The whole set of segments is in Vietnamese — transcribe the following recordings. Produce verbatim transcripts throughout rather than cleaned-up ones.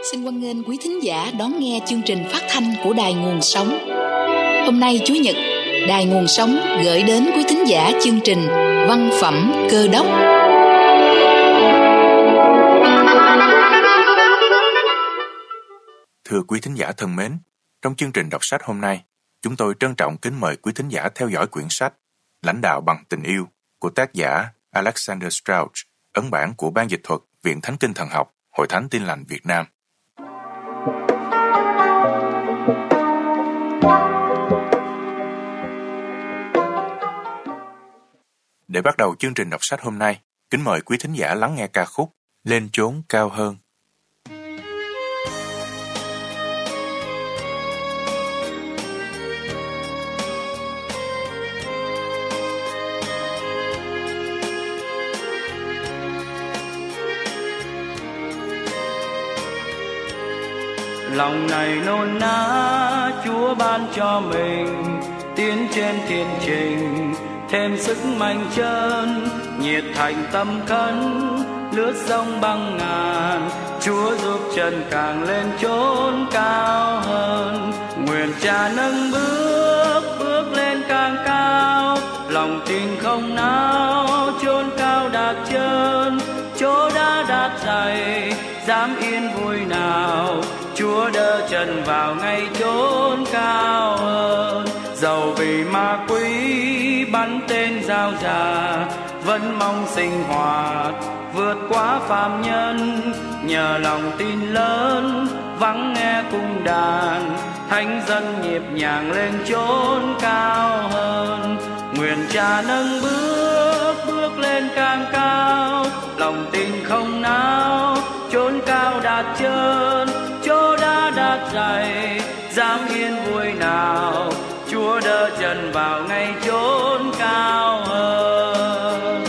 Xin hoan nghênh quý thính giả đón nghe chương trình phát thanh của Đài Nguồn Sống. Hôm nay Chủ nhật, Đài Nguồn Sống gửi đến quý thính giả chương trình Văn phẩm Cơ đốc. Thưa quý thính giả thân mến, trong chương trình đọc sách hôm nay, chúng tôi trân trọng kính mời quý thính giả theo dõi quyển sách Lãnh đạo bằng tình yêu của tác giả Alexander Strauch, ấn bản của Ban dịch thuật Viện Thánh Kinh Thần học, Hội Thánh Tin Lành Việt Nam. Để bắt đầu chương trình đọc sách hôm nay, kính mời quý thính giả lắng nghe ca khúc Lên Chốn Cao Hơn. Lòng này nôn nã Chúa ban cho mình tiến trên thiên trình, thêm sức mạnh chân, nhiệt thành tâm khấn, lướt sông băng ngàn. Chúa giúp chân càng lên chốn cao hơn. Nguyện Cha nâng bước, bước lên càng cao, lòng tin không nao, chốn cao đạt chân, chỗ đã đạt dày, dám yên vui nào. Chúa đỡ chân vào ngay chốn cao hơn. Dầu vì ma quỷ bắn tên giao già, vẫn mong sinh hoạt vượt qua phàm nhân. Nhờ lòng tin lớn vắng nghe cung đàn, thánh dân nhịp nhàng lên chốn cao hơn. Nguyện Cha nâng bước, bước lên càng cao, lòng tin không nao, chốn cao đạt chân, chỗ đã đạt dày, dám yên vui nào. Chúa đỡ chân vào ngay chốn cao hơn.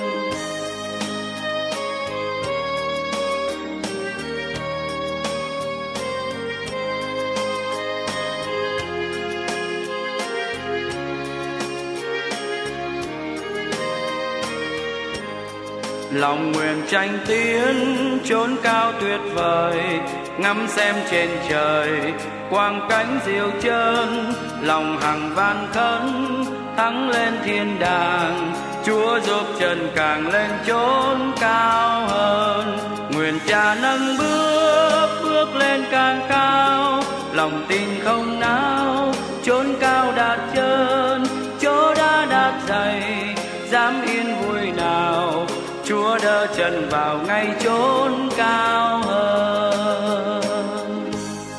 Lòng nguyện tranh tiến chốn cao tuyệt vời, ngắm xem trên trời quang cánh diệu chân. Lòng hằng van khấn thắng lên thiên đàng, Chúa giúp chân càng lên chốn cao hơn. Nguyện Cha nâng bước, bước lên càng cao, lòng tin không nao, chốn cao đạt chân, chỗ đã đạt dày, dám yên vui nào. Chúa đỡ chân vào ngay chốn cao hơn.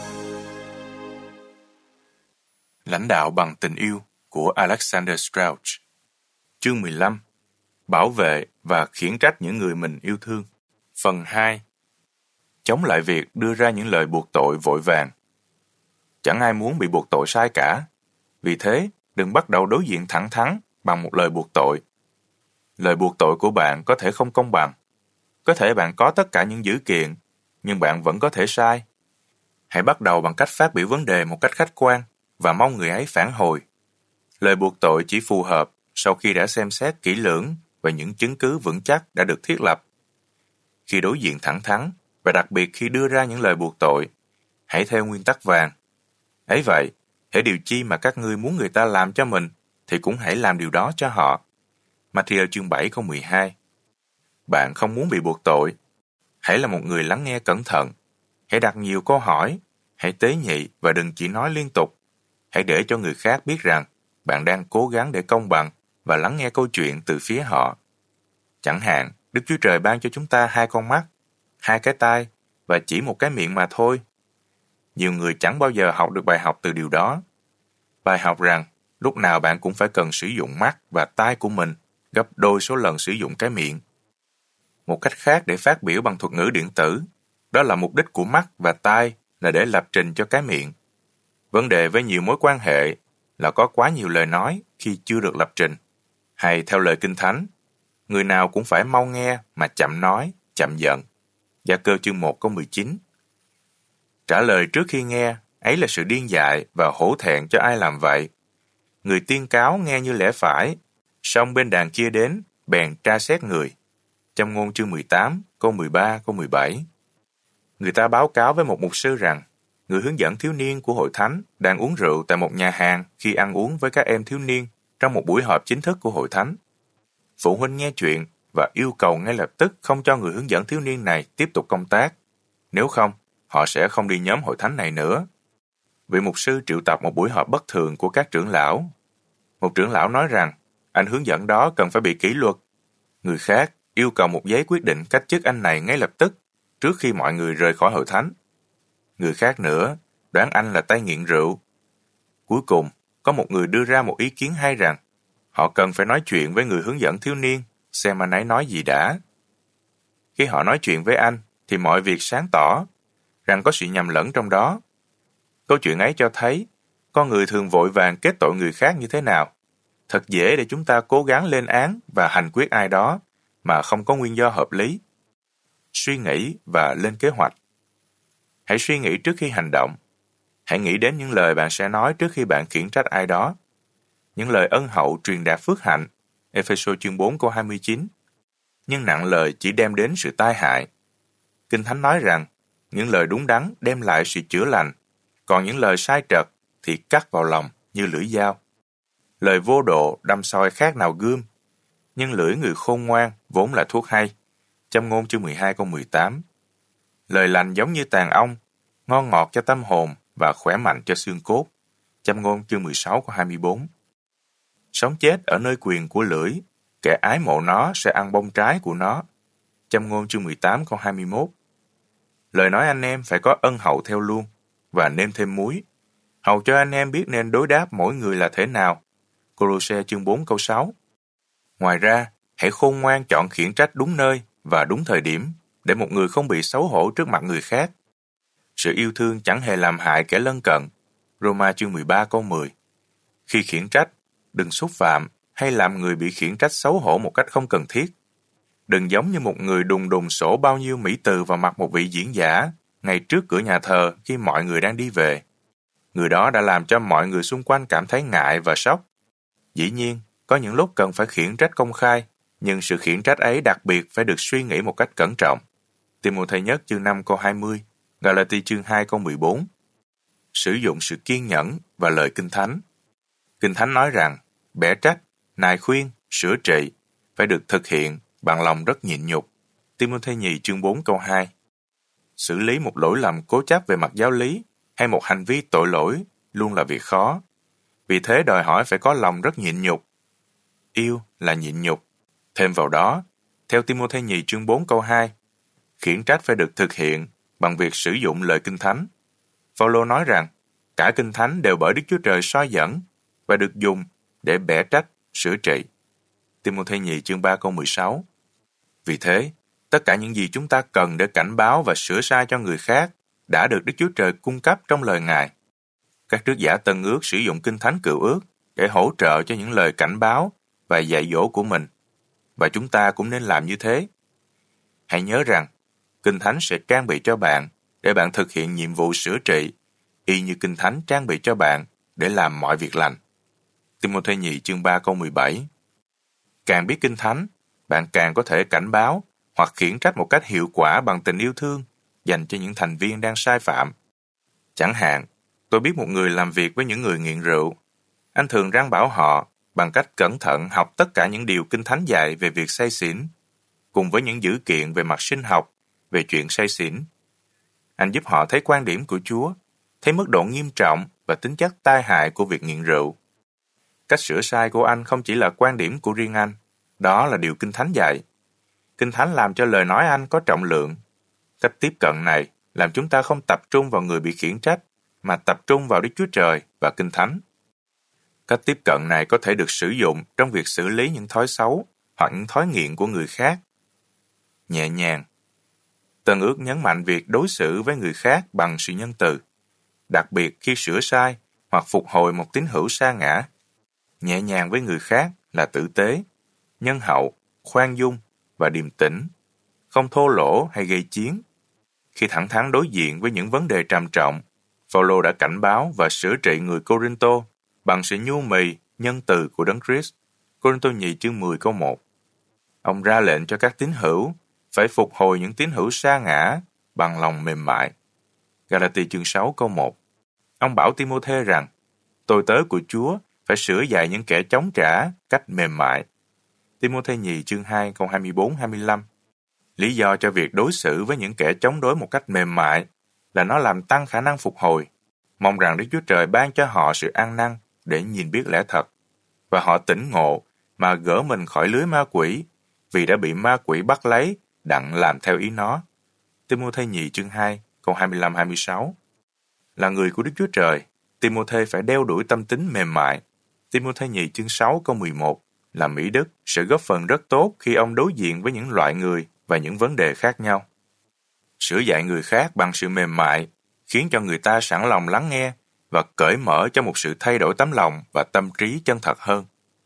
Lãnh đạo bằng tình yêu của Alexander Strauch. Chương mười lăm. Bảo vệ và khiển trách những người mình yêu thương. Phần hai. Chống lại việc đưa ra những lời buộc tội vội vàng. Chẳng ai muốn bị buộc tội sai cả. Vì thế, đừng bắt đầu đối diện thẳng thắn bằng một lời buộc tội. Lời buộc tội của bạn có thể không công bằng. Có thể bạn có tất cả những dữ kiện, nhưng bạn vẫn có thể sai. Hãy bắt đầu bằng cách phát biểu vấn đề một cách khách quan và mong người ấy phản hồi. Lời buộc tội chỉ phù hợp sau khi đã xem xét kỹ lưỡng và những chứng cứ vững chắc đã được thiết lập. Khi đối diện thẳng thắn, và đặc biệt khi đưa ra những lời buộc tội, hãy theo nguyên tắc vàng. Ấy vậy, hễ điều chi mà các ngươi muốn người ta làm cho mình, thì cũng hãy làm điều đó cho họ. Matthew chương bảy câu mười hai. Bạn không muốn bị buộc tội. Hãy là một người lắng nghe cẩn thận. Hãy đặt nhiều câu hỏi. Hãy tế nhị và đừng chỉ nói liên tục. Hãy để cho người khác biết rằng bạn đang cố gắng để công bằng và lắng nghe câu chuyện từ phía họ. Chẳng hạn, Đức Chúa Trời ban cho chúng ta hai con mắt, hai cái tai và chỉ một cái miệng mà thôi. Nhiều người chẳng bao giờ học được bài học từ điều đó. Bài học rằng lúc nào bạn cũng phải cần sử dụng mắt và tai của mình gấp đôi số lần sử dụng cái miệng. Một cách khác để phát biểu bằng thuật ngữ điện tử, đó là mục đích của mắt và tai là để lập trình cho cái miệng. Vấn đề với nhiều mối quan hệ là có quá nhiều lời nói khi chưa được lập trình. Hay theo lời Kinh Thánh, người nào cũng phải mau nghe mà chậm nói, chậm giận. Gia Cơ chương một câu mười chín. Trả lời trước khi nghe, ấy là sự điên dại và hổ thẹn cho ai làm vậy. Người tuyên cáo nghe như lẽ phải, song bên đàn kia đến, bèn tra xét người. Châm ngôn chương mười tám, câu mười ba, câu mười bảy. Người ta báo cáo với một mục sư rằng người hướng dẫn thiếu niên của hội thánh đang uống rượu tại một nhà hàng khi ăn uống với các em thiếu niên trong một buổi họp chính thức của hội thánh. Phụ huynh nghe chuyện và yêu cầu ngay lập tức không cho người hướng dẫn thiếu niên này tiếp tục công tác. Nếu không, họ sẽ không đi nhóm hội thánh này nữa. Vị mục sư triệu tập một buổi họp bất thường của các trưởng lão. Một trưởng lão nói rằng anh hướng dẫn đó cần phải bị kỷ luật. Người khác yêu cầu một giấy quyết định cách chức anh này ngay lập tức trước khi mọi người rời khỏi hội thánh. Người khác nữa đoán anh là tay nghiện rượu. Cuối cùng, có một người đưa ra một ý kiến hay rằng họ cần phải nói chuyện với người hướng dẫn thiếu niên xem anh ấy nói gì đã. Khi họ nói chuyện với anh thì mọi việc sáng tỏ rằng có sự nhầm lẫn trong đó. Câu chuyện ấy cho thấy con người thường vội vàng kết tội người khác như thế nào. Thật dễ để chúng ta cố gắng lên án và hành quyết ai đó mà không có nguyên do hợp lý. Suy nghĩ và lên kế hoạch. Hãy suy nghĩ trước khi hành động. Hãy nghĩ đến những lời bạn sẽ nói trước khi bạn khiển trách ai đó. Những lời ân hậu truyền đạt phước hạnh, Ê-phê-sô chương bốn câu hai mươi chín. Nhưng nặng lời chỉ đem đến sự tai hại. Kinh Thánh nói rằng những lời đúng đắn đem lại sự chữa lành, còn những lời sai trật thì cắt vào lòng như lưỡi dao. Lời vô độ đâm soi khác nào gươm, nhưng lưỡi người khôn ngoan vốn là thuốc hay. Châm ngôn chương mười hai câu mười tám. Lời lành giống như tàn ong, ngon ngọt cho tâm hồn và khỏe mạnh cho xương cốt. Châm ngôn chương mười sáu câu hai mươi bốn. Sống chết ở nơi quyền của lưỡi, kẻ ái mộ nó sẽ ăn bông trái của nó. Châm ngôn chương mười tám câu hai mươi mốt. Lời nói anh em phải có ân hậu theo luôn, và nêm thêm muối, hầu cho anh em biết nên đối đáp mỗi người là thế nào. Cô-lô-se chương bốn câu sáu. Ngoài ra, hãy khôn ngoan chọn khiển trách đúng nơi và đúng thời điểm, để một người không bị xấu hổ trước mặt người khác. Sự yêu thương chẳng hề làm hại kẻ lân cận. Roma chương mười ba câu mười. Khi khiển trách, đừng xúc phạm hay làm người bị khiển trách xấu hổ một cách không cần thiết. Đừng giống như một người đùng đùng sổ bao nhiêu mỹ từ vào mặt một vị diễn giả ngay trước cửa nhà thờ khi mọi người đang đi về. Người đó đã làm cho mọi người xung quanh cảm thấy ngại và sốc. Dĩ nhiên, có những lúc cần phải khiển trách công khai, nhưng sự khiển trách ấy đặc biệt phải được suy nghĩ một cách cẩn trọng. Ti-mô-thê nhất chương năm câu hai mươi, Ga-la-ti chương hai câu mười bốn. Sử dụng sự kiên nhẫn và lời Kinh Thánh. Kinh Thánh nói rằng, bẻ trách, nài khuyên, sửa trị phải được thực hiện bằng lòng rất nhịn nhục. Ti-mô-thê nhì chương bốn câu hai. Xử lý một lỗi lầm cố chấp về mặt giáo lý hay một hành vi tội lỗi luôn là việc khó. Vì thế đòi hỏi phải có lòng rất nhịn nhục. Yêu là nhịn nhục. Thêm vào đó, theo Ti-mô-thê nhì chương bốn câu hai, khiển trách phải được thực hiện bằng việc sử dụng lời Kinh Thánh. Phao-lô nói rằng, cả Kinh Thánh đều bởi Đức Chúa Trời soi dẫn và được dùng để bẻ trách, sửa trị. Ti-mô-thê nhì chương ba câu mười sáu. Vì thế, tất cả những gì chúng ta cần để cảnh báo và sửa sai cho người khác đã được Đức Chúa Trời cung cấp trong lời Ngài. Các trước giả Tân Ước sử dụng Kinh Thánh Cựu Ước để hỗ trợ cho những lời cảnh báo và dạy dỗ của mình, và chúng ta cũng nên làm như thế. Hãy nhớ rằng, Kinh Thánh sẽ trang bị cho bạn để bạn thực hiện nhiệm vụ sửa trị, y như Kinh Thánh trang bị cho bạn để làm mọi việc lành. Ti-mô-thê nhì chương ba câu mười bảy. Càng biết Kinh Thánh, bạn càng có thể cảnh báo hoặc khiển trách một cách hiệu quả bằng tình yêu thương dành cho những thành viên đang sai phạm. Chẳng hạn, tôi biết một người làm việc với những người nghiện rượu. Anh thường răn bảo họ bằng cách cẩn thận học tất cả những điều Kinh Thánh dạy về việc say xỉn, cùng với những dữ kiện về mặt sinh học về chuyện say xỉn. Anh giúp họ thấy quan điểm của Chúa, thấy mức độ nghiêm trọng và tính chất tai hại của việc nghiện rượu. Cách sửa sai của anh không chỉ là quan điểm của riêng anh, đó là điều Kinh Thánh dạy. Kinh Thánh làm cho lời nói anh có trọng lượng. Cách tiếp cận này làm chúng ta không tập trung vào người bị khiển trách, mà tập trung vào Đức Chúa Trời và Kinh Thánh. Cách tiếp cận này có thể được sử dụng trong việc xử lý những thói xấu hoặc những thói nghiện của người khác. Nhẹ nhàng. Tân Ước nhấn mạnh việc đối xử với người khác bằng sự nhân từ, đặc biệt khi sửa sai hoặc phục hồi một tín hữu sa ngã. Nhẹ nhàng với người khác là tử tế, nhân hậu, khoan dung và điềm tĩnh, không thô lỗ hay gây chiến. Khi thẳng thắn đối diện với những vấn đề trầm trọng, Phao-lô đã cảnh báo và sửa trị người Cô-rinh-tô bằng sự nhu mì, nhân từ của Đấng Christ. Cô-rinh-tô nhì chương mười câu một. Ông ra lệnh cho các tín hữu phải phục hồi những tín hữu sa ngã bằng lòng mềm mại. Galatia chương sáu câu một. Ông bảo Timôthê rằng, tôi tớ của Chúa phải sửa dạy những kẻ chống trả cách mềm mại. Timôthê nhì chương hai câu hai mươi bốn đến hai mươi lăm. Lý do cho việc đối xử với những kẻ chống đối một cách mềm mại là nó làm tăng khả năng phục hồi. Mong rằng Đức Chúa Trời ban cho họ sự ăn năn để nhìn biết lẽ thật, và họ tỉnh ngộ mà gỡ mình khỏi lưới ma quỷ, vì đã bị ma quỷ bắt lấy, đặng làm theo ý nó. Timôthê nhì chương hai câu hai mươi lăm đến hai mươi sáu. Là người của Đức Chúa Trời, Timôthê phải đeo đuổi tâm tính mềm mại. Timôthê nhì chương sáu câu mười một. Là Mỹ Đức sẽ góp phần rất tốt khi ông đối diện với những loại người và những vấn đề khác nhau. Sửa dạy người khác bằng sự mềm mại khiến cho người ta sẵn lòng lắng nghe và cởi mở cho một sự thay đổi tấm lòng và tâm trí chân thật hơn.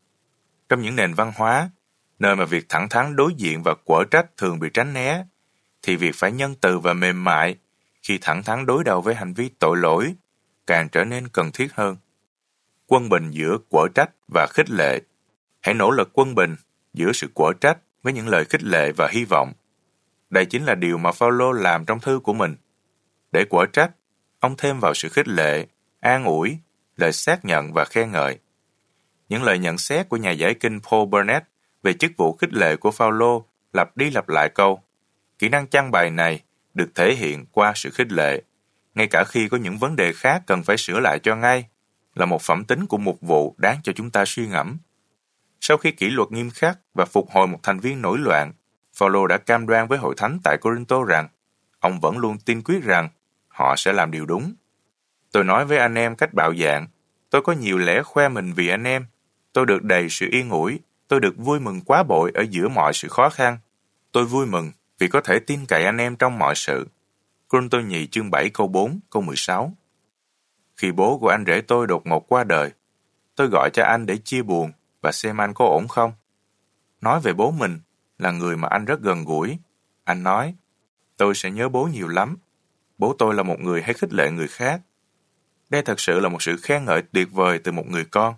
Trong những nền văn hóa, nơi mà việc thẳng thắn đối diện và quở trách thường bị tránh né, thì việc phải nhân từ và mềm mại khi thẳng thắn đối đầu với hành vi tội lỗi càng trở nên cần thiết hơn. Quân bình giữa quở trách và khích lệ. Hãy nỗ lực quân bình giữa sự quở trách với những lời khích lệ và hy vọng. Đây chính là điều mà Phao-lô làm trong thư của mình. Để quở trách, ông thêm vào sự khích lệ, an ủi, lời xác nhận và khen ngợi. Những lời nhận xét của nhà giải kinh Paul Burnett về chức vụ khích lệ của Phao-lô lặp đi lặp lại câu: kỹ năng trang bày này được thể hiện qua sự khích lệ, ngay cả khi có những vấn đề khác cần phải sửa lại cho ngay, là một phẩm tính của mục vụ đáng cho chúng ta suy ngẫm. Sau khi kỷ luật nghiêm khắc và phục hồi một thành viên nổi loạn, Phao-lô đã cam đoan với hội thánh tại Cô-rinh-tô rằng ông vẫn luôn tin quyết rằng họ sẽ làm điều đúng. Tôi nói với anh em cách bạo dạn, tôi có nhiều lẽ khoe mình vì anh em, tôi được đầy sự yên ủi, tôi được vui mừng quá bội ở giữa mọi sự khó khăn. Tôi vui mừng vì có thể tin cậy anh em trong mọi sự. Cô-rinh-tô nhì chương bảy câu bốn, câu mười sáu. Khi bố của anh rể tôi đột ngột qua đời, tôi gọi cho anh để chia buồn và xem anh có ổn không. Nói về bố mình là người mà anh rất gần gũi. Anh nói, tôi sẽ nhớ bố nhiều lắm. Bố tôi là một người hay khích lệ người khác. Đây thật sự là một sự khen ngợi tuyệt vời từ một người con.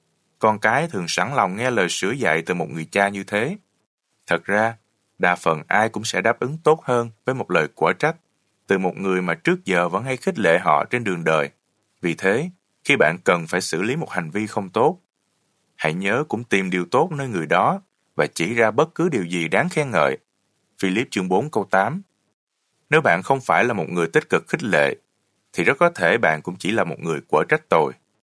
Con cái thường sẵn lòng nghe lời sửa dạy từ một người cha như thế. Thật ra, đa phần ai cũng sẽ đáp ứng tốt hơn với một lời quở trách từ một người mà trước giờ vẫn hay khích lệ họ trên đường đời. Vì thế, khi bạn cần phải xử lý một hành vi không tốt, hãy nhớ cũng tìm điều tốt nơi người đó và chỉ ra bất cứ điều gì đáng khen ngợi. Philip chương bốn câu tám. Nếu bạn không phải là một người tích cực khích lệ, thì rất có thể bạn cũng chỉ là một người quở trách tồi.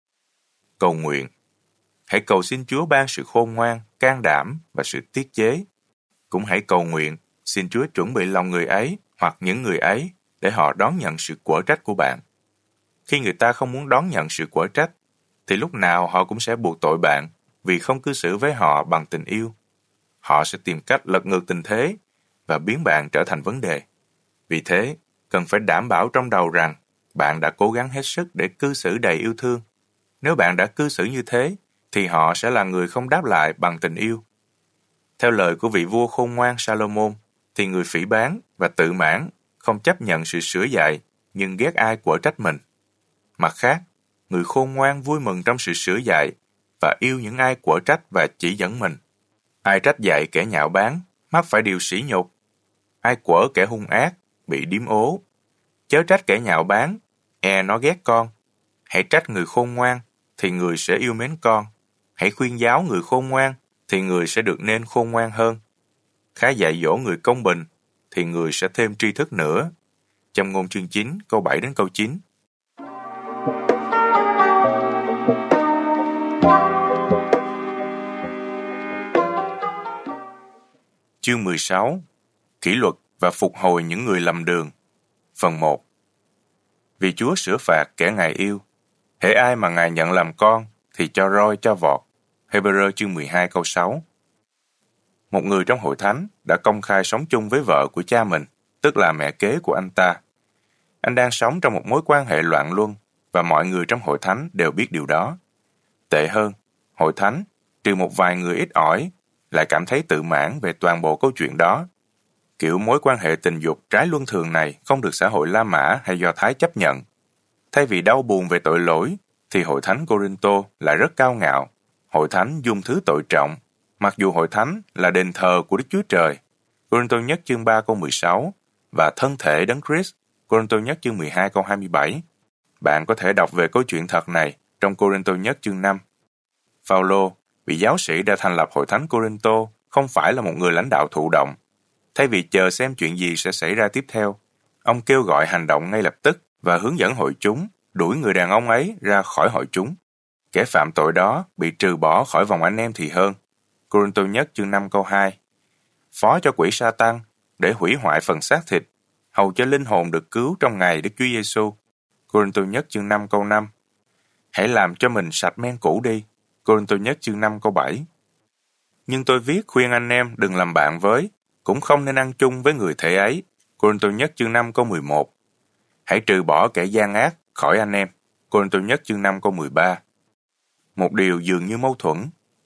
Cầu nguyện. Hãy cầu xin Chúa ban sự khôn ngoan, can đảm và sự tiết chế. Cũng hãy cầu nguyện, xin Chúa chuẩn bị lòng người ấy hoặc những người ấy để họ đón nhận sự quở trách của bạn. Khi người ta không muốn đón nhận sự quở trách, thì lúc nào họ cũng sẽ buộc tội bạn vì không cư xử với họ bằng tình yêu. Họ sẽ tìm cách lật ngược tình thế và biến bạn trở thành vấn đề. Vì thế, cần phải đảm bảo trong đầu rằng bạn đã cố gắng hết sức để cư xử đầy yêu thương. Nếu bạn đã cư xử như thế, thì họ sẽ là người không đáp lại bằng tình yêu. Theo lời của vị vua khôn ngoan Salomon, thì người phỉ báng và tự mãn không chấp nhận sự sửa dạy, nhưng ghét ai quở trách mình. Mặt khác, người khôn ngoan vui mừng trong sự sửa dạy và yêu những ai quở trách và chỉ dẫn mình. Ai trách dạy kẻ nhạo báng, mắc phải điều sỉ nhục. Ai quở kẻ hung ác, bị điếm ố. Chớ trách kẻ nhạo báng, e nó ghét con. Hãy trách người khôn ngoan, thì người sẽ yêu mến con. Hãy khuyên giáo người khôn ngoan, thì người sẽ được nên khôn ngoan hơn. Khá dạy dỗ người công bình, thì người sẽ thêm tri thức nữa. Châm ngôn chương chín, câu bảy đến câu chín. Chương mười sáu. Kỷ luật và phục hồi những người lầm đường. Phần một. Vì Chúa sửa phạt kẻ Ngài yêu. Hễ ai mà Ngài nhận làm con, thì cho roi cho vọt. Hebrew chương mười hai câu sáu. Một người trong hội thánh đã công khai sống chung với vợ của cha mình, tức là mẹ kế của anh ta. Anh đang sống trong một mối quan hệ loạn luân, và mọi người trong hội thánh đều biết điều đó. Tệ hơn, hội thánh, trừ một vài người ít ỏi, lại cảm thấy tự mãn về toàn bộ câu chuyện đó. Kiểu mối quan hệ tình dục trái luân thường này không được xã hội La Mã hay Do Thái chấp nhận. Thay vì đau buồn về tội lỗi, thì hội thánh Cô-rinh-tô lại rất cao ngạo. Hội thánh dung thứ tội trọng, mặc dù hội thánh là đền thờ của Đức Chúa Trời. Cô-rinh-tô nhất chương ba câu mười sáu, và thân thể Đấng Christ. Cô-rinh-tô nhất chương mười hai câu hai mươi bảy. Bạn có thể đọc về câu chuyện thật này trong Cô-rinh-tô nhất chương năm. Phao-lô, vị giáo sĩ đã thành lập hội thánh Cô-rinh-tô, không phải là một người lãnh đạo thụ động. Thay vì chờ xem chuyện gì sẽ xảy ra tiếp theo, ông kêu gọi hành động ngay lập tức và hướng dẫn hội chúng đuổi người đàn ông ấy ra khỏi hội chúng. Kẻ phạm tội đó bị trừ bỏ khỏi vòng anh em thì hơn. Cô-rinh-tô nhất chương năm câu hai. Phó cho quỷ Sa-tan để hủy hoại phần xác thịt, hầu cho linh hồn được cứu trong ngày Đức Chúa Giêsu. Cô-rinh-tô nhất chương năm câu năm. Hãy làm cho mình sạch men cũ đi. Cô-rinh-tô nhất chương năm câu bảy. Nhưng tôi viết khuyên anh em đừng làm bạn với, cũng không nên ăn chung với người thể ấy. Cô-rinh-tô nhất chương năm câu mười một. Hãy trừ bỏ kẻ gian ác khỏi anh em. Cô-rinh-tô nhất chương năm câu mười ba. Một điều dường như mâu thuẫn.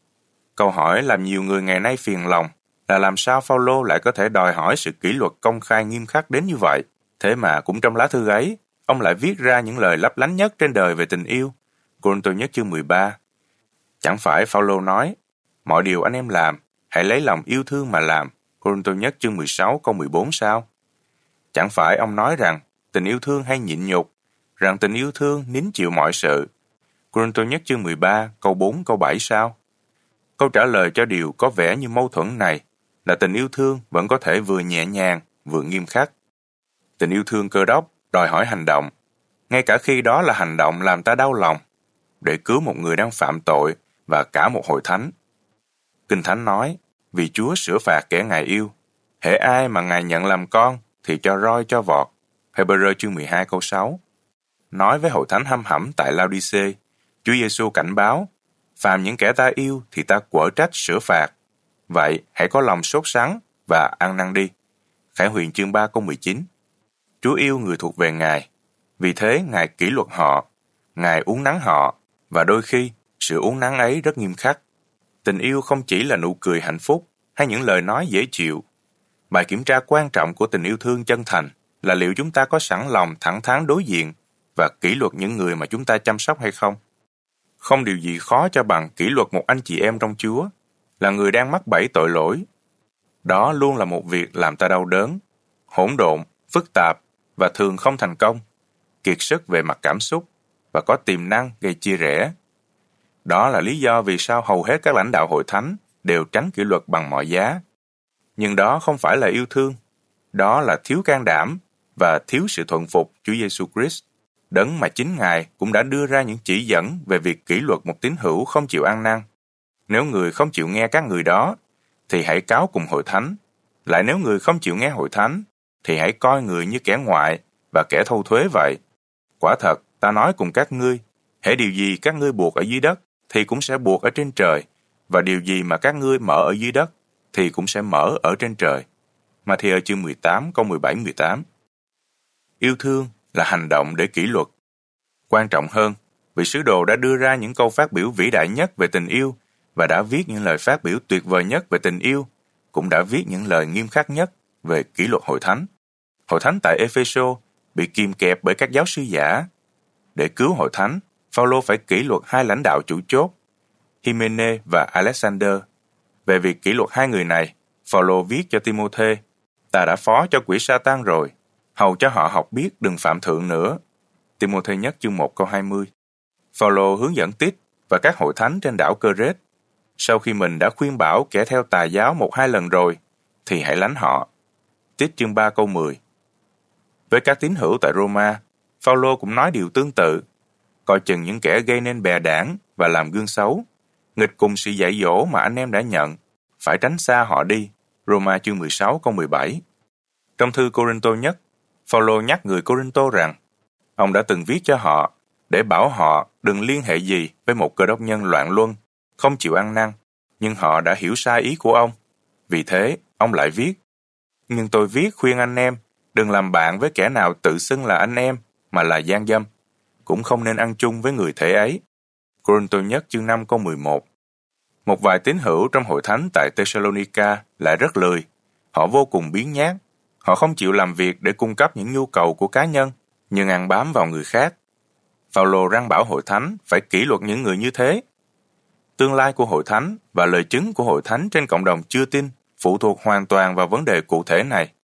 Câu hỏi làm nhiều người ngày nay phiền lòng là làm sao Phao-lô lại có thể đòi hỏi sự kỷ luật công khai nghiêm khắc đến như vậy. Thế mà cũng trong lá thư ấy, ông lại viết ra những lời lấp lánh nhất trên đời về tình yêu. Cô-rinh-tô nhất chương mười ba. Chẳng phải Phao-lô nói, mọi điều anh em làm, hãy lấy lòng yêu thương mà làm. Cô-rinh-tô nhất chương mười sáu câu mười bốn sao? Chẳng phải ông nói rằng tình yêu thương hay nhịn nhục, rằng tình yêu thương nín chịu mọi sự. Cô-rinh-tô nhất chương mười ba câu bốn câu bảy sao? Câu trả lời cho điều có vẻ như mâu thuẫn này là tình yêu thương vẫn có thể vừa nhẹ nhàng, vừa nghiêm khắc. Tình yêu thương Cơ Đốc đòi hỏi hành động, ngay cả khi đó là hành động làm ta đau lòng, để cứu một người đang phạm tội và cả một hội thánh. Kinh Thánh nói, vì Chúa sửa phạt kẻ Ngài yêu, hễ ai mà Ngài nhận làm con thì cho roi cho vọt. Hebrew chương mười hai câu sáu. Nói với hội thánh hăm hẩm tại Lao-đi-xê, Chúa Giêsu cảnh báo, phàm những kẻ ta yêu thì ta quở trách sửa phạt. Vậy hãy có lòng sốt sắng và ăn năn đi. Khải Huyền chương ba câu mười chín. Chúa yêu người thuộc về Ngài, vì thế Ngài kỷ luật họ, Ngài uốn nắn họ, và đôi khi sự uốn nắn ấy rất nghiêm khắc. Tình yêu không chỉ là nụ cười hạnh phúc hay những lời nói dễ chịu. Bài kiểm tra quan trọng của tình yêu thương chân thành là liệu chúng ta có sẵn lòng thẳng thắn đối diện và kỷ luật những người mà chúng ta chăm sóc hay không. Không điều gì khó cho bằng kỷ luật một anh chị em trong Chúa, là người đang mắc bẫy tội lỗi. Đó luôn là một việc làm ta đau đớn, hỗn độn, phức tạp và thường không thành công, kiệt sức về mặt cảm xúc và có tiềm năng gây chia rẽ. Đó là lý do vì sao hầu hết các lãnh đạo hội thánh đều tránh kỷ luật bằng mọi giá. Nhưng đó không phải là yêu thương, đó là thiếu can đảm và thiếu sự thuận phục Chúa Giêsu Christ, Đấng mà chính Ngài cũng đã đưa ra những chỉ dẫn về việc kỷ luật một tín hữu không chịu ăn năn. Nếu người không chịu nghe các người đó, thì hãy cáo cùng hội thánh. Lại nếu người không chịu nghe hội thánh, thì hãy coi người như kẻ ngoại và kẻ thâu thuế vậy. Quả thật, ta nói cùng các ngươi, hễ điều gì các ngươi buộc ở dưới đất, thì cũng sẽ buộc ở trên trời, và điều gì mà các ngươi mở ở dưới đất, thì cũng sẽ mở ở trên trời. Ma-thi-ơ chương mười tám câu mười bảy mười tám. Yêu thương là hành động để kỷ luật. Quan trọng hơn, vị sứ đồ đã đưa ra những câu phát biểu vĩ đại nhất về tình yêu và đã viết những lời phát biểu tuyệt vời nhất về tình yêu, cũng đã viết những lời nghiêm khắc nhất về kỷ luật hội thánh. Hội thánh tại Epheso bị kìm kẹp bởi các giáo sư giả. Để cứu hội thánh, Phao-lô phải kỷ luật hai lãnh đạo chủ chốt, Hymenaeus và Alexander. Về việc kỷ luật hai người này, Phao-lô viết cho Ti-mô-thê, ta đã phó cho quỷ Sa-tan rồi, hầu cho họ học biết đừng phạm thượng nữa. Ti-mô-thê nhất chương một câu hai mươi. Phao-lô hướng dẫn Tít và các hội thánh trên đảo Cơ-rết. Sau khi mình đã khuyên bảo kẻ theo tà giáo một hai lần rồi, thì hãy lánh họ. Tít chương ba câu mười. Với các tín hữu tại Roma, Phao-lô cũng nói điều tương tự, coi chừng những kẻ gây nên bè đảng và làm gương xấu, nghịch cùng sự dạy dỗ mà anh em đã nhận, phải tránh xa họ đi. Roma chương mười sáu câu mười bảy. Trong thư Cô-rinh-tô nhất, Phao-lô nhắc người Cô-rinh-tô rằng, ông đã từng viết cho họ để bảo họ đừng liên hệ gì với một cơ đốc nhân loạn luân, không chịu ăn năn, nhưng họ đã hiểu sai ý của ông. Vì thế, ông lại viết, nhưng tôi viết khuyên anh em đừng làm bạn với kẻ nào tự xưng là anh em mà là gian dâm, cũng không nên ăn chung với người thể ấy. Cô-rinh-tô nhất chương năm câu mười một. Một vài tín hữu trong hội thánh tại Thessalonica lại rất lười. Họ vô cùng biếng nhác. Họ không chịu làm việc để cung cấp những nhu cầu của cá nhân, nhưng ăn bám vào người khác. Phao-lô răn bảo hội thánh phải kỷ luật những người như thế. Tương lai của hội thánh và lời chứng của hội thánh trên cộng đồng chưa tin phụ thuộc hoàn toàn vào vấn đề cụ thể này.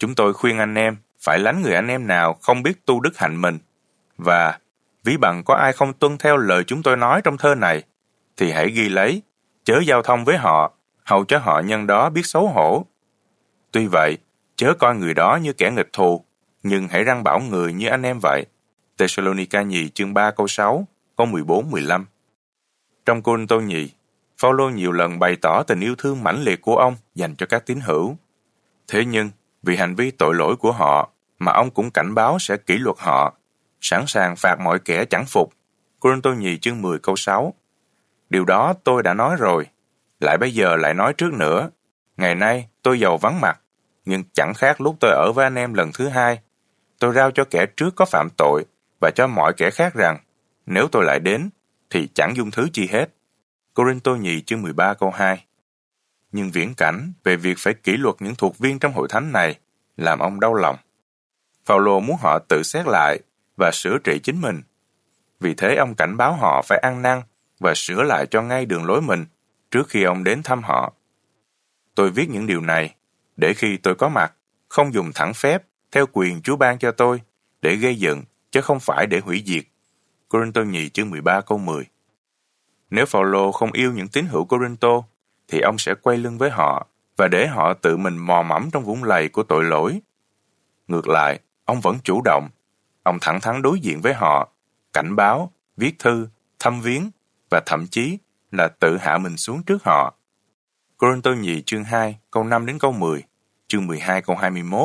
Chúng tôi khuyên anh em phải lánh người anh em nào không biết tu đức hạnh mình, và ví bằng có ai không tuân theo lời chúng tôi nói trong thơ này, thì hãy ghi lấy, chớ giao thông với họ, hầu cho họ nhân đó biết xấu hổ. Tuy vậy, chớ coi người đó như kẻ nghịch thù, nhưng hãy răn bảo người như anh em vậy. Thessalonica nhì chương ba câu sáu, câu mười bốn mười lăm. Trong Cô-rinh-tô nhì, Phao-lô nhiều lần bày tỏ tình yêu thương mãnh liệt của ông dành cho các tín hữu. Thế nhưng, vì hành vi tội lỗi của họ, mà ông cũng cảnh báo sẽ kỷ luật họ, sẵn sàng phạt mọi kẻ chẳng phục. Cô-rinh-tô nhì chương mười câu sáu. Điều đó tôi đã nói rồi, lại bây giờ lại nói trước nữa. Ngày nay tôi giàu vắng mặt, nhưng chẳng khác lúc tôi ở với anh em lần thứ hai. Tôi rao cho kẻ trước có phạm tội và cho mọi kẻ khác rằng, nếu tôi lại đến, thì chẳng dung thứ chi hết. Cô-rinh-tô nhì chương mười ba câu hai. Nhưng viễn cảnh về việc phải kỷ luật những thuộc viên trong hội thánh này làm ông đau lòng. Phao-lô muốn họ tự xét lại và sửa trị chính mình. Vì thế ông cảnh báo họ phải ăn năn và sửa lại cho ngay đường lối mình trước khi ông đến thăm họ. Tôi viết những điều này để khi tôi có mặt, không dùng thẳng phép theo quyền Chúa ban cho tôi để gây dựng, chứ không phải để hủy diệt. Cô-rinh-tô nhì chương mười ba câu mười. Nếu Phao-lô không yêu những tín hữu Cô-rinh-tô, thì ông sẽ quay lưng với họ và để họ tự mình mò mẫm trong vũng lầy của tội lỗi. Ngược lại, ông vẫn chủ động. Ông thẳng thắn đối diện với họ, cảnh báo, viết thư, thăm viếng và thậm chí là tự hạ mình xuống trước họ. Cô-rinh-tô nhì chương hai câu năm đến câu mười, chương mười hai câu hai mươi mốt.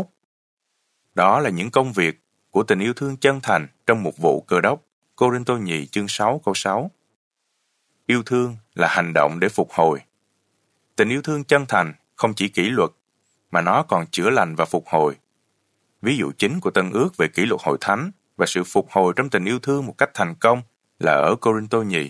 Đó là những công việc của tình yêu thương chân thành trong mục vụ Cơ đốc. Cô-rinh-tô nhì chương sáu câu sáu. Yêu thương là hành động để phục hồi. Tình yêu thương chân thành không chỉ kỷ luật, mà nó còn chữa lành và phục hồi. Ví dụ chính của Tân Ước về kỷ luật hội thánh và sự phục hồi trong tình yêu thương một cách thành công là ở Cô-rinh-tô nhì.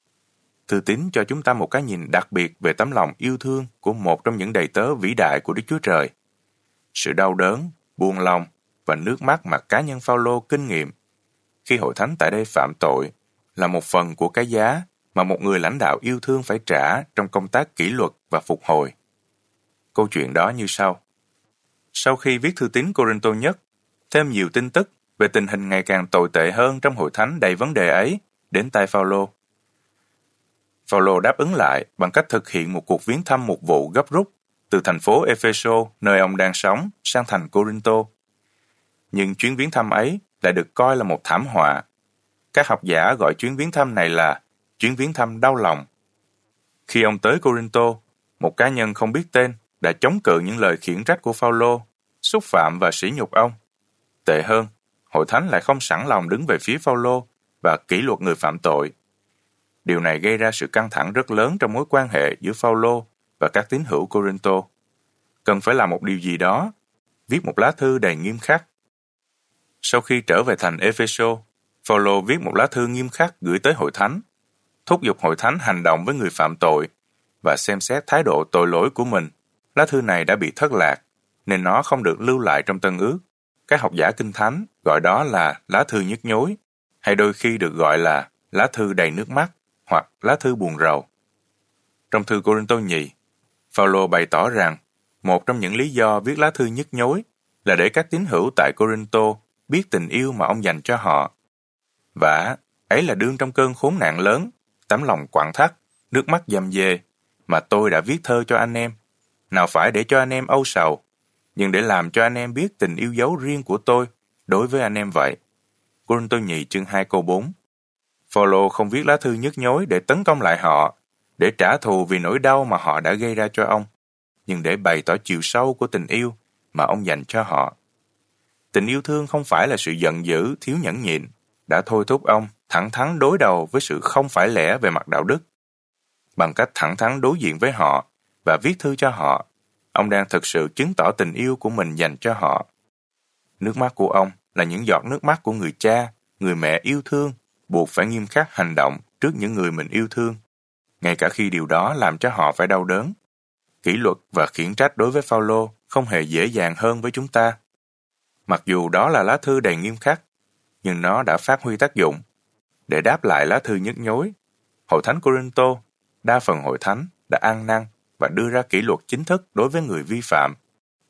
Thư tín cho chúng ta một cái nhìn đặc biệt về tấm lòng yêu thương của một trong những đầy tớ vĩ đại của Đức Chúa Trời. Sự đau đớn, buồn lòng và nước mắt mà cá nhân Phao-lô kinh nghiệm khi hội thánh tại đây phạm tội là một phần của cái giá mà một người lãnh đạo yêu thương phải trả trong công tác kỷ luật và phục hồi. Câu chuyện đó như sau. Sau khi viết thư tín Cô-rinh-tô nhất, thêm nhiều tin tức về tình hình ngày càng tồi tệ hơn trong hội thánh đầy vấn đề ấy đến tai Phao-lô. Phao-lô đáp ứng lại bằng cách thực hiện một cuộc viếng thăm mục vụ gấp rút từ thành phố Ê-phê-sô, nơi ông đang sống, sang thành Cô-rinh-tô. Nhưng chuyến viếng thăm ấy lại được coi là một thảm họa. Các học giả gọi chuyến viếng thăm này là chuyến viếng thăm đau lòng. Khi ông tới Cô-rinh-tô, một cá nhân không biết tên đã chống cự những lời khiển trách của Phao-lô, xúc phạm và sỉ nhục ông. Tệ hơn, hội thánh lại không sẵn lòng đứng về phía Phao-lô và kỷ luật người phạm tội. Điều này gây ra sự căng thẳng rất lớn trong mối quan hệ giữa Phao-lô và các tín hữu Cô-rinh-tô. Cần phải làm một điều gì đó, viết một lá thư đầy nghiêm khắc. Sau khi trở về thành Ê-phê-sô, Phao-lô viết một lá thư nghiêm khắc gửi tới hội thánh, thúc giục hội thánh hành động với người phạm tội và xem xét thái độ tội lỗi của mình. Lá thư này đã bị thất lạc, nên nó không được lưu lại trong Tân Ước. Các học giả Kinh Thánh gọi đó là lá thư nhức nhối, hay đôi khi được gọi là lá thư đầy nước mắt hoặc lá thư buồn rầu. Trong thư Cô-rinh-tô nhì, Phao-lô bày tỏ rằng một trong những lý do viết lá thư nhức nhối là để các tín hữu tại Cô-rinh-tô biết tình yêu mà ông dành cho họ. Và ấy là đương trong cơn khốn nạn lớn, tấm lòng quặn thắt, nước mắt dầm dề mà tôi đã viết thơ cho anh em. Nào phải để cho anh em âu sầu, nhưng để làm cho anh em biết tình yêu dấu riêng của tôi đối với anh em vậy. Cô-rinh-tô nhì chương hai câu bốn. Phao-lô không viết lá thư nhức nhối để tấn công lại họ, để trả thù vì nỗi đau mà họ đã gây ra cho ông, nhưng để bày tỏ chiều sâu của tình yêu mà ông dành cho họ. Tình yêu thương không phải là sự giận dữ, thiếu nhẫn nhịn, đã thôi thúc ông thẳng thắn đối đầu với sự không phải lẽ về mặt đạo đức. Bằng cách thẳng thắn đối diện với họ và viết thư cho họ, ông đang thực sự chứng tỏ tình yêu của mình dành cho họ. Nước mắt của ông là những giọt nước mắt của người cha, người mẹ yêu thương, buộc phải nghiêm khắc hành động trước những người mình yêu thương, ngay cả khi điều đó làm cho họ phải đau đớn. Kỷ luật và khiển trách đối với Phao-lô không hề dễ dàng hơn với chúng ta. Mặc dù đó là lá thư đầy nghiêm khắc, nhưng nó đã phát huy tác dụng. Để đáp lại lá thư nhức nhối, hội thánh Cô-rinh-tô, đa phần hội thánh đã ăn năn và đưa ra kỷ luật chính thức đối với người vi phạm.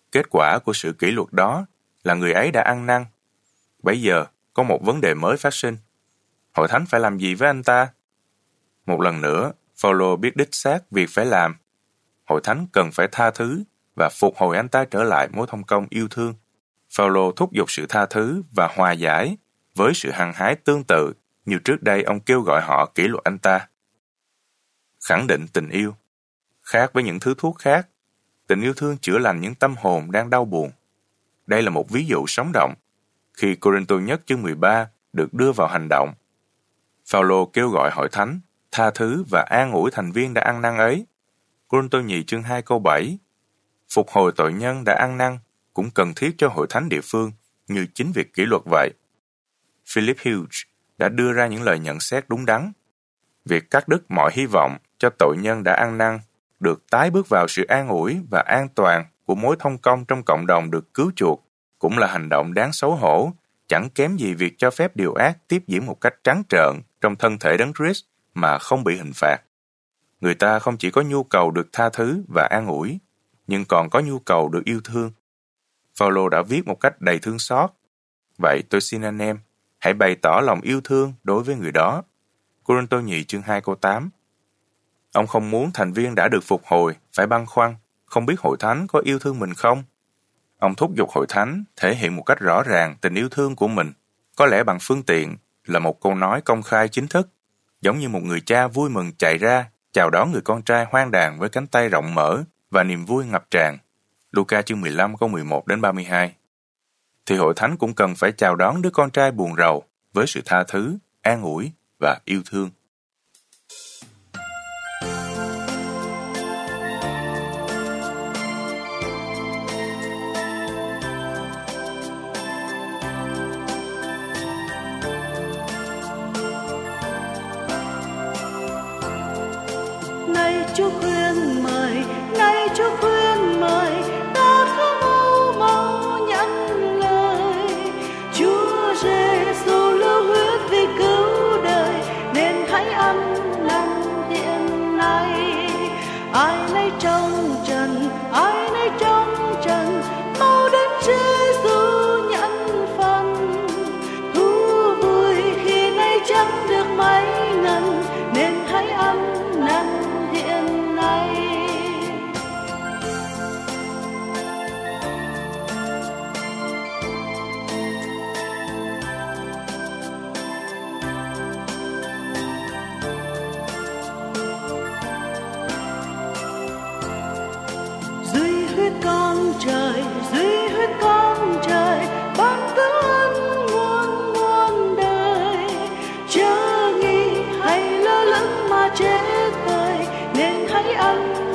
Kết quả của sự kỷ luật đó là người ấy đã ăn năn. Bấy giờ, có một vấn đề mới phát sinh. Hội thánh phải làm gì với anh ta? Một lần nữa, Phaolô biết đích xác việc phải làm. Hội thánh cần phải tha thứ và phục hồi anh ta trở lại mối thông công yêu thương. Phaolô thúc giục sự tha thứ và hòa giải với sự hăng hái tương tự như trước đây ông kêu gọi họ kỷ luật anh ta. Khẳng định tình yêu. Khác với những thứ thuốc khác, tình yêu thương chữa lành những tâm hồn đang đau buồn. Đây là một ví dụ sống động khi Cô-rinh-tô nhất chương mười ba được đưa vào hành động. Phaolô kêu gọi hội thánh tha thứ và an ủi thành viên đã ăn năn ấy. Cô-rinh-tô nhì chương hai câu bảy. Phục hồi tội nhân đã ăn năn cũng cần thiết cho hội thánh địa phương như chính việc kỷ luật vậy. Philip Hughes đã đưa ra những lời nhận xét đúng đắn. Việc cắt đứt mọi hy vọng cho tội nhân đã ăn năn được tái bước vào sự an ủi và an toàn của mối thông công trong cộng đồng được cứu chuộc cũng là hành động đáng xấu hổ, chẳng kém gì việc cho phép điều ác tiếp diễn một cách trắng trợn trong thân thể Đấng Christ mà không bị hình phạt. Người ta không chỉ có nhu cầu được tha thứ và an ủi, nhưng còn có nhu cầu được yêu thương. Phaolô đã viết một cách đầy thương xót. Vậy tôi xin anh em, hãy bày tỏ lòng yêu thương đối với người đó. Cô-rinh-tô nhì chương hai câu tám. Ông không muốn thành viên đã được phục hồi phải băn khoăn, không biết hội thánh có yêu thương mình không? Ông thúc giục hội thánh thể hiện một cách rõ ràng tình yêu thương của mình, có lẽ bằng phương tiện là một câu nói công khai chính thức, giống như một người cha vui mừng chạy ra chào đón người con trai hoang đàn với cánh tay rộng mở và niềm vui ngập tràn. Luca chương mười lăm câu mười một đến ba mươi hai. Thì hội thánh cũng cần phải chào đón đứa con trai buồn rầu với sự tha thứ, an ủi và yêu thương. Nay Chúa khuyên mời, nay Chúa khuyên mời, ta cứ mau mau nhận lời. Chúa Giêsu lưu huyết vì cứu đời, nên hãy ăn năn hiện nay. Ai nấy trong trần, ai nấy trong trần, mau đến Giêsu nhận phần. Thú vui khi nay chẳng được mấy ngần, nên hãy ăn năn hiện nay. Dưới huyết con trời, dưới huyết con trời, ban cứu ân muôn muôn đời. Chớ nghi hay lơ lửng mà chết vời, nên hãy ăn